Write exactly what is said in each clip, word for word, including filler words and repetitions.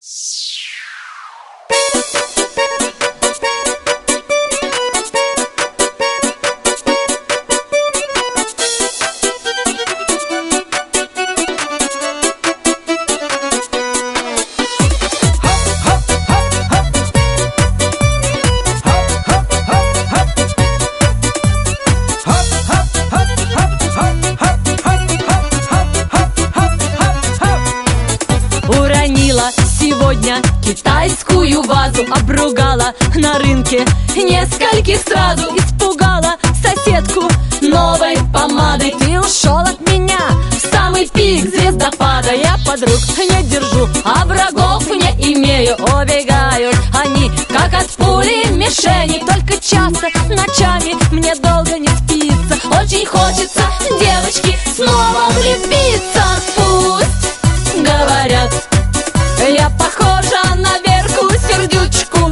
Уронила сегодня китайскую вазу, обругала на рынке нескольких сразу, испугала соседку новой помадой. Ты ушел от меня в самый пик звездопада. Я подруг не держу, а врагов не имею. Убегают они, как от пули мишени. Только часто ночами мне долго не спится. Очень хочется, девочки, снова влюбиться. Пусть говорят, я похожа на Верку Сердючку.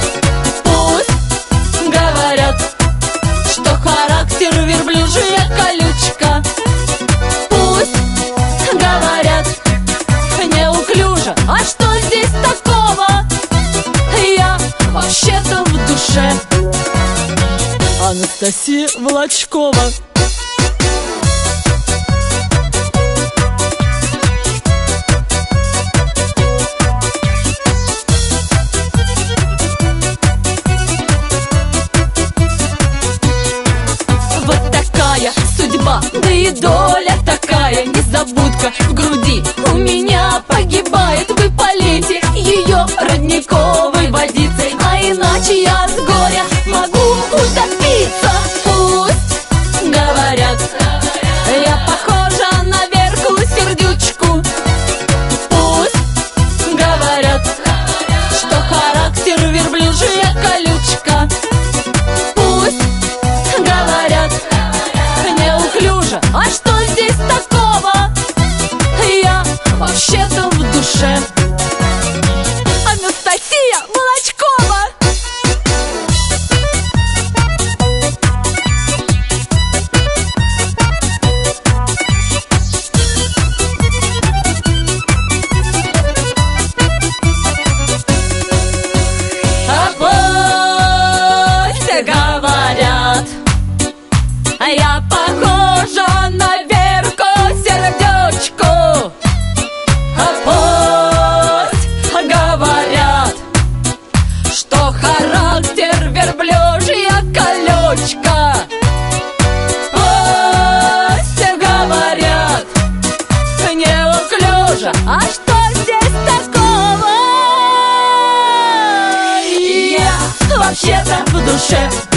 Пусть говорят, что характер верблюжья колючка. Пусть говорят, неуклюжа. А что здесь такого? Я вообще-то в душе Анастасия Волочкова. Судьба, да и доля такая, незабудка в груди у меня погибает. Вы полейте ее родниковой водицей, а иначе я с горя могу утопиться. Пусть говорят, я похожа на Верку Сердючку. Пусть говорят, что характер верблюжья колючка. Пусть говорят, неуклюжа. А что здесь такого? Я вообще-то в душе Анастасия Волочкова. А пусть говорят, я похожа на Верку Сердючку. А пусть говорят, что характер верблюжья колючка. Пусть говорят, неуклюжа. А что здесь такого? Я вообще-то в душе